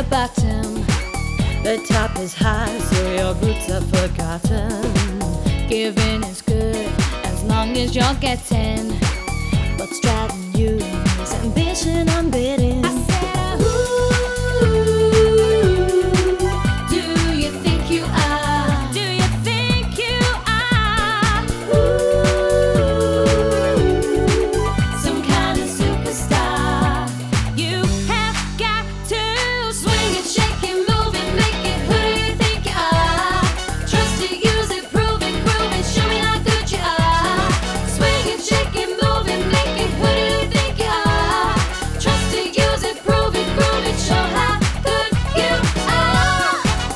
bottom. The top is high, so your roots are forgotten. Giving is good as long as you're getting. What's driving you is ambition unbidden. I said, who do you think you are? Do you think you are? Some kind of superstar. You have got to swing it, shake it, move it, make it. Who do you think you are? Trust it, use it, prove it, groove it. Show me how good you are. Swing it, shake it, move it, make it. Who do you think you are? Trust it, use it, prove it, groove it. Show how good you are.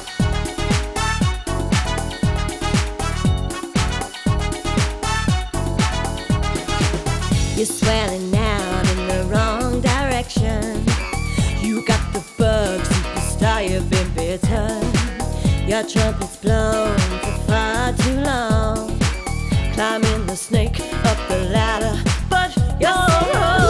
You're swelling out in the wrong direction. You got the bug, superstar, you've been bitten. Your trumpet's blown for far too long. Climbing the snake up the ladder, but you're